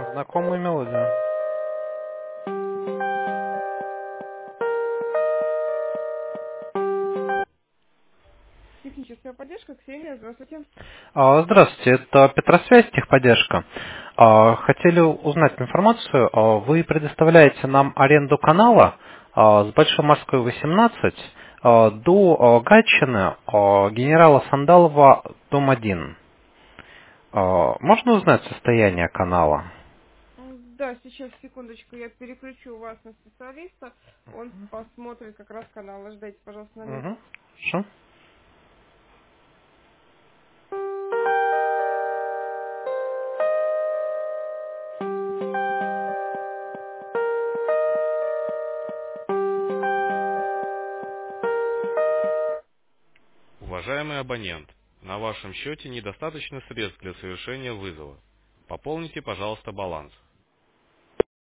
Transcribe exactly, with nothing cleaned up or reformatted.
Знакомая мелодия. Техническая поддержка, Ксения, здравствуйте. А, Здравствуйте, это Петросвязь, техподдержка. А, Хотели узнать информацию. А, Вы предоставляете нам аренду канала а, с Большой Морской восемнадцать а, до а, Гатчины, а, генерала Сандалова, дом один. А, Можно узнать состояние канала? М, Да, сейчас, секундочку, я переключу вас на специалиста. Он посмотрит как раз канал. Ждайте, пожалуйста, на Угу. минуту. Хорошо. Уважаемый абонент, на вашем счете недостаточно средств для совершения вызова. Пополните, пожалуйста, баланс.